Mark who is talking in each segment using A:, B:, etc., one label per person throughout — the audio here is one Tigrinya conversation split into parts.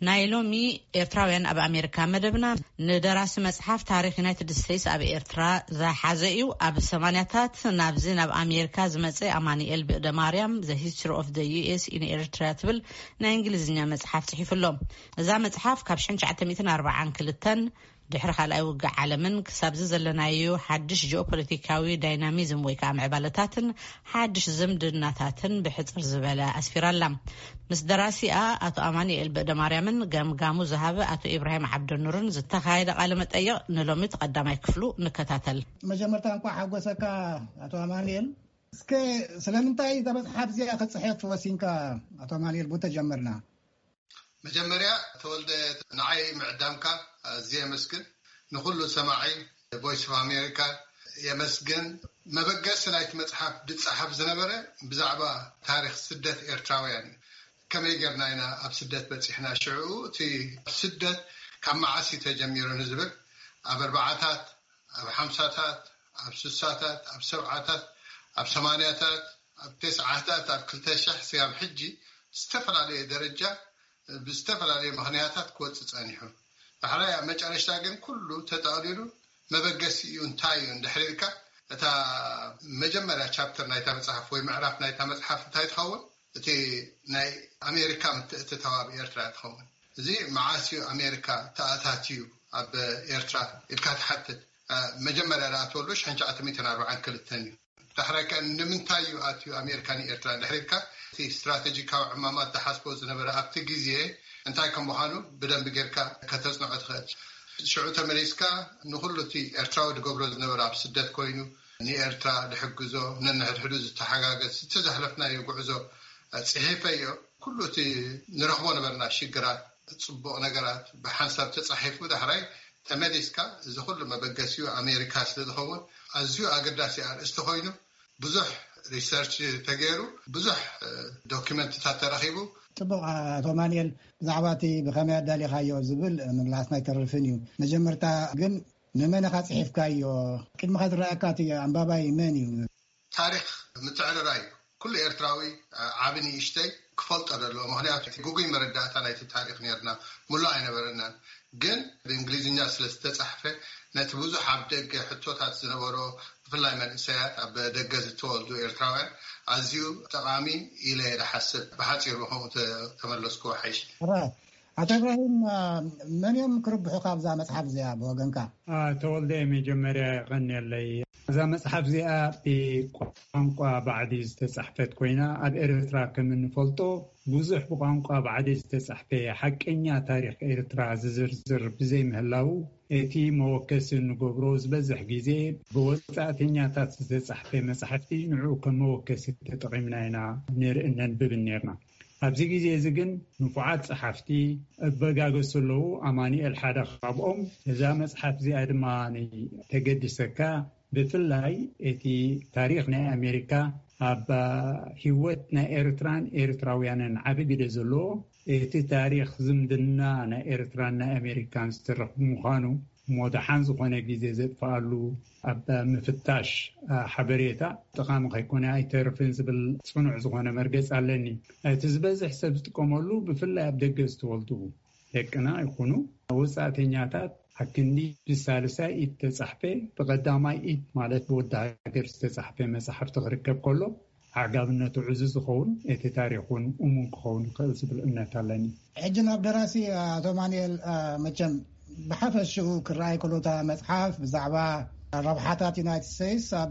A: ናይሎሚ ኤርትራውያን ኣብ ኣሜሪካ መደብና ንደራሲ መጽሓፍ ታሪክ ዩናይትድ ስቴትስ ኣብ ኤርትራ ዝሓዘዩ ኣብ 80ታት ናብዚ ናብ ኣሜሪካ ዝመጸ ኣማኒኤል ብእደማርያም The History of the US in Eritrea ትብል ናይ እንግሊዝኛ መጽሓፍ ጽሒፍሎም። እዛ መጽሓፍ ካብ 1942 ድሕሪ ካልኣይ ውግእ ዓለምን ክሳብ ዘለናዮ ሓድሽ ጂኦፖለቲካዊ ዳይናሚዝም ወይ ከዓ ምዕባለታትን ሓድሽ ዝምድናታትን ብሕጽር ዝበለ ኣስፊራላ። ምስ ደራሲኣ ኣቶ ኣማኒኤል ብእደማርያምን ገምጋሙ ዝሃበ ኣቶ ኢብራሂም ዓብደኑርን ዝተኻየደ ቃለ መጠይቅ ንሎሚ ተቀዳማይ ክፍሉ ንከታተል።
B: መጀመርታ እንኳን ሓጎሰካ ኣቶ ኣማኒኤል። እስከ ስለምንታይ ተበጽሓፍ እዚኣ ክጽሕፍ ወሲንካ ኣቶ ኣማኒኤል? ቦታ ጀመርና
C: መጀመሪያ ተወልደ ንዓይ ምዕዳምካ እዚየ መስግን ንኩሉ ሰማዒ ቮይስ ኦፍ ኣሜሪካ የመስግን። መበገስ ናይቲ መጽሓፍ ድጻሓፍ ዝነበረ ብዛዕባ ታሪክ ስደት ኤርትራውያን ከመይ ጌርና ኢና ኣብ ስደት በፂሕና ሽዑ እቲ ስደት ካብ መዓሲ ተጀሚሩ ንዝብል ኣብ 40ታት ኣብ 50ታት ኣብ 60ታት ኣብ 70ታት ኣብ 80ታት ኣብ 90ታት ኣብ 2000 ስያብ ሕጂ ዝተፈላለዩ ደረጃ ብዝተፈላለዩ ምክንያታት ክወፅእ ጸኒሑ ብሕራይ መጨረሻ ግን ኩሉ ተጠቕሊሉ መበገሲ እዩ እንታይ እዩ እንድሕሪልካ እታ መጀመርያ ቻፕተር ናይታ መጽሓፍ ወይ ምዕራፍ ናይታ መጽሓፍ እንታይ ትኸውን? እቲ ናይ ኣሜሪካ ምትእትታው ኣብ ኤርትራ ትኸውን። እዚ መዓስዩ ኣሜሪካ ተኣታትዩ ኣብ ኤርትራ ኢልካ ትሓትት መጀመርያ ኣትወሉ 1942 እዩ። ድሕሪካ ንምንታይ እዩ ኣትዩ ኣሜሪካ ንኤርትራ እንድሕሪልካ እቲ ስትራቴጂካዊ ዕማማት ተሓስቦ ዝነበረ ኣብቲ ግዜ እንታይ ከም ምዃኑ ብደንብ ጌርካ ከተጽንዖ ትኽእል። ሽዑ ተመሊስካ ንኩሉ እቲ ኤርትራዊ ድገብሮ ዝነበረ ኣብ ስደት ኮይኑ ንኤርትራ ድሕግዞ ነንሕድሕዱ ዝተሓጋገዝ ዝተዘሕለፍናዮ ጉዕዞ ጽሒፈዮ ኩሉ እቲ ንረኽቦ ነበርና ሽግራት ጽቡቕ ነገራት ብሓንሳብ ተጻሒፉ ድሕራይ ተመሊስካ እዚ ኩሉ መበገሲዩ ኣሜሪካ ስለዝኸውን ኣዝዩ ኣገዳሲ ኣርእስቲ ኮይኑ ብዙሕ ሪሰርች ተገይሩ ብዙሕ ዶክመንትታት ተረኺቡ።
B: ጽቡቕ ኣቶ ኣማኒኤል ብዛዕባ እቲ ብኸመይ ኣዳሊኻዮ ዝብል ምላስና ይተርፍን እዩ። መጀመርታ ግን ንመን ኢኻ ጽሒፍካዮ? ቅድሚኻ ዝረኣየካ እቲ ኣንባባይ መን እዩ?
C: ታሪክ ምትዕርራይ እዩ። ኩሉ ኤርትራዊ ዓብ ንእሽተይ ክፈልጦ ዘለዎ ምክንያቱ ጉጉይ መረዳእታ ናይቲ ታሪክ ነርና ሙሉእ ኣይነበረናን። ግን ብእንግሊዝኛ ስለ ዝተጻሕፈ ነቲ ብዙሕ ኣብ ደገ ሕቶታት ዝነበሮ ብፍላይ መንእሰያት ኣብ ደገ ዝተወልዱ ኤርትራውያን ኣዝዩ ጠቃሚ ኢለ ዝሓስብ ብሓፂሩ ተመለስኩ ሓይሽ።
B: ኣቶ ኢብራሂም መን እዮም ክርብሑ ካብዛ መጽሓፍ እዚኣ ብወገንካ?
D: ተወልደ መጀመርያ ይቐኒለይ። እዛ መጽሓፍ እዚኣ ብቋንቋ ባዕዲ ዝተጻሕፈት ኮይና ኣብ ኤርትራ ከም እንፈልጦ ብዙሕ ብቋንቋ ባዕዲ ዝተጻሕፈ ሓቀኛ ታሪክ ኤርትራ ዝዝርዝር ብዘይ ምህላው እቲ መወከሲ ንገብሮ ዝበዝሕ ግዜ ብወጻእተኛታት ዝተጻሕፈ መጽሓፍቲ ንዑ ከም መወከሲ ተጠቒምና ኢና ነንብብን ነርና። ኣብዚ ግዜ እዚ ግን ንፉዓት ጸሓፍቲ እበጋገሱ ኣለዉ። ኣማኒኤል ሓደ ካብኦም። እዛ መጽሓፍ እዚኣ ድማ ተገዲሰካ ብፍላይ እቲ ታሪክ ናይ ኣሜሪካ ኣብ ህይወት ናይ ኤርትራን ኤርትራውያንን ዓቢ ግደ ዘለዎ እቲ ታሪክ ዝምድና ናይ ኤርትራን ናይ ኣሜሪካን ዝተረኽቡ ምዃኑ ሞዳሓን ዝኾነ ግዜ ዘጥፍኣሉ ኣብ ምፍታሽ ሓበሬታ ጠቃሚ ከይኮነ ኣይተርፍን ዝብል ጽኑዕ ዝኾነ መርገጽ ኣለኒ። እቲ ዝበዝሕ ሰብ ዝጥቀመሉ ብፍላይ ኣብ ደገ ዝተወልዱ ደቅና ይኹኑ ወጻእተኛታት ሓክኒ ብሳልሳይ ኢድ ተጻሕፈ ብቐዳማይ ኢድ ማለት ብወዲ ሃገር ዝተጻሕፈ መጽሓፍ ክርከብ ከሎ ዓጋብነቱ ዕዙዝ ዝኸውን እቲ ታሪኹን እሙን ክኸውን ይኽእል ዝብል እምነት ኣለኒ።
B: ሕጂ ናብ ደራሲ ኣቶ ኣማኒኤል መቸም ብሓፈሽኡ ክረኣይ ከሎታ መጽሓፍ ብዛዕባ ረብሓታት ዩናይትድ ስቴትስ ኣብ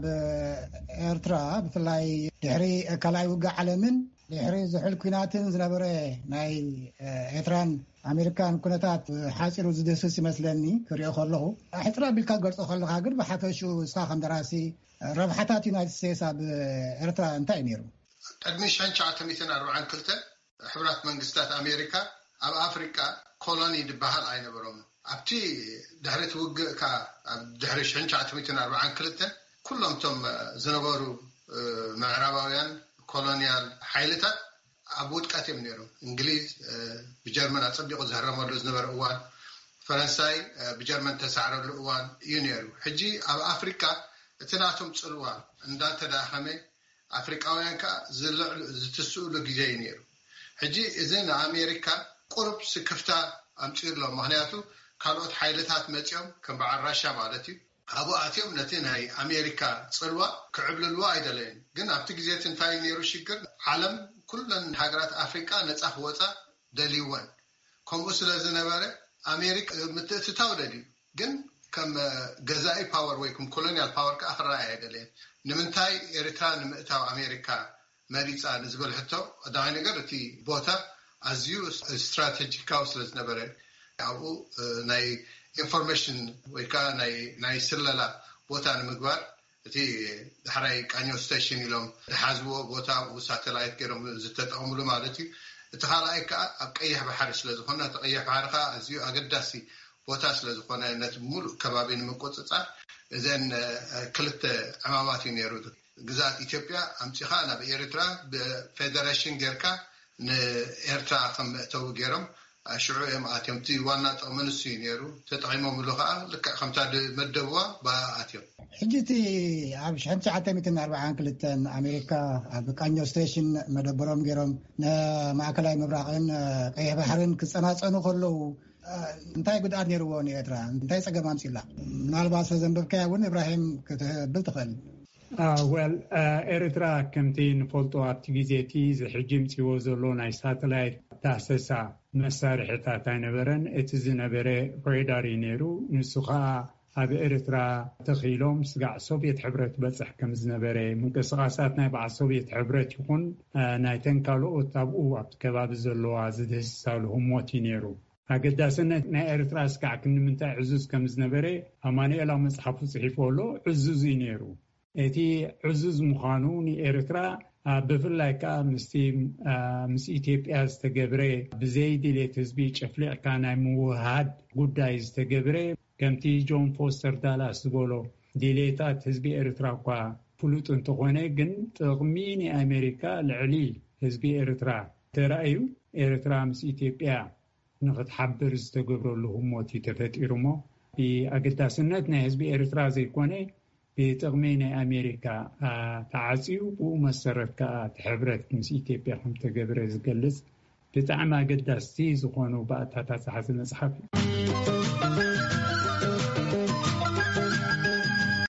B: ኤርትራ ብፍላይ ድሕሪ ካልኣይ ውግእ ዓለምን ድሕሪ ዝሑል ኩናትን ዝነበረ ናይ ኤርትራን ኣሜሪካን ኩነታት ሓፂሩ ዝደስስ ይመስለኒ ክሪኦ ከለኹ። ሕፅራ ቢልካ ገልጾ ከለካ ግን ብሓፈሽኡ ንስኻ ከም ደራሲ ረብሓታት ዩናይትድ ስቴትስ ኣብ ኤርትራ እንታይ እዩ ነይሩ?
C: ቅድሚ 1942 ሕብራት መንግስታት ኣሜሪካ ኣብ ኣፍሪካ ኮሎኒ ድበሃል ኣይነበሮም። ኣብቲ ድሕሪ ትውግእካ ኣብ ድሕሪ 1942 ኩሎም ቶም ዝነበሩ ምዕራባውያን ኮሎኒያል ሓይልታት ኣብ ውድቀት እዮም ነይሮም። እንግሊዝ ብጀርመን ኣጸቢቑ ዝህረመሉ ዝነበረ እዋን፣ ፈረንሳይ ብጀርመን ተሳዕረሉ እዋን እዩ ነይሩ። ሕጂ ኣብ ኣፍሪካ እቲ ናቶም ጽልዋ እንዳተዳኸመ ኣፍሪካውያን ከዓ ዝትስኡሉ ግዜ እዩ ነይሩ። ሕጂ እዚ ንኣሜሪካ ቁርብ ስክፍታ ኣምጪሎ ምክንያቱ ካልኦት ሓይልታት መጽኦም ከም በዓል ራሻ ማለት እዩ ኣብኡ ኣትዮም ነቲ ናይ ኣሜሪካ ጽልዋ ክዕብልልዎ ኣይደለየን ግን ኣብቲ ግዜ እንታይ ነይሩ ሽግር ዓለም ኩለን ሃገራት ኣፍሪቃ ነጻ ክወፃ ደልይወን ከምኡ ስለ ዝነበረ ኣሜሪካ ምትእትታው ደልዩ ግን ከም ገዛኢ ፓወር ወይ ከም ኮሎኒያል ፓወር ከኣኽራይ ኣይደለየን ንምንታይ ኤርትራ ንምእታው ኣሜሪካ መሪፃ ንዝብል ሕቶ ዳይ ነገር እቲ ቦታ ኣዝዩ ስትራቴጂካዊ ስለ ዝነበረ ኣብኡ ናይ ኢንፎርሜሽን ወይ ከዓ ናይ ስለላ ቦታ ንምግባር እቲ ድሕራይ ቃኞ ስቴሽን ኢሎም ዝሓዝዎ ቦታ ሳተላይት ገይሮም ዝተጠቐምሉ ማለት እዩ እቲ ካልኣይ ከዓ ኣብ ቀይሕ ባሕሪ ስለ ዝኾነ እቲ ቀይሕ ባሕሪ ከዓ ኣዝዩ ኣገዳሲ ቦታ ስለ ዝኾነ ነቲ ሙሉእ ከባቢ ንምቁፅፃር እዘን ክልተ ዕማማት እዩ ነይሩ ግዛት ኢትዮጵያ ኣምፂኻ ናብ ኤርትራ ብፌደሬሽን ጌርካ ንኤርትራ ከም መእተዊ ገይሮም ሽዑ እዮም ኣትዮም እቲ ዋና ጥቕሚ ንሱ እዩ ነይሩ ተጠቒሞምሉ ከዓ ልክዕ ከምታ መደብዋ ኣትዮም
B: ሕጂ እቲ ኣብ 1942 ኣሜሪካ ኣብ ቃኞ ስቴሽን መደበሮም ገይሮም ንማእከላዊ ምብራቕን ቀይሕ ባሕርን ክፀናፀኑ ከለዉ እንታይ ጉድኣት ነይርዎ ንኤርትራ እንታይ ፀገም ኣምፂላ ምናልባት ስለዘንበብካያ እውን ኢብራሂም ክትብል ትኽእል
D: ወል ኤርትራ ከምቲ ንፈልጦ ኣብቲ ግዜ እቲ ሕጂ ምፅዎ ዘሎ ናይ ሳተላይት ዳሰሳ መሳርሕታት ኣይነበረን እቲ ዝነበረ ሬዳር ነይሩ ንሱ ከዓ ኣብ ኤርትራ ተኺሎም ስጋዕ ሶቪየት ሕብረት በፅሕ ከም ዝነበረ ምንቅስቃሳት ናይ በዓል ሶቪየት ሕብረት ይኹን ናይ ተንካልኦት ኣብኡ ኣብቲ ከባቢ ዘለዋ ዝድህስሳሉ ህሞት እዩ ነይሩ ኣገዳስነት ናይ ኤርትራ ስጋዕ ክንምንታይ ዕዙዝ ከም ዝነበረ ኣማኑኤል ኣብ መፅሓፉ ፅሒፉ ኣሎ ዕዙዝ እዩ ነይሩ እቲ ዕዙዝ ምዃኑ ንኤርትራ ብፍላይ ከዓ ምስ ኢትዮጵያ ዝተገብረ ብዘይ ድሌት ህዝቢ ጨፍሊዕካ ናይ ምውሃድ ጉዳይ ዝተገብረ ከምቲ ጆን ፎስተር ዳላስ ዝበሎ ድሌታት ህዝቢ ኤርትራ እኳ ፍሉጥ እንተኾነ ግን ጥቕሚ ንኣሜሪካ ልዕሊ ህዝቢ ኤርትራ ተራእዩ ኤርትራ ምስ ኢትዮጵያ ንኽትሓብር ዝተገብረሉ ህሞት እዩ ተፈጢሩ እሞ ብኣገዳስነት ናይ ህዝቢ ኤርትራ ዘይኮነ ብጥቕሚ ናይ ኣሜሪካ ተዓፅዩ ብኡ መሰረት ከዓ ሕብረት ምስ ኢትዮጵያ ከም ተገብረ ዝገልጽ ብጣዕሚ ኣገዳስቲ ዝኾኑ ባእታታት ዝሓዘ መፅሓፍ እዩ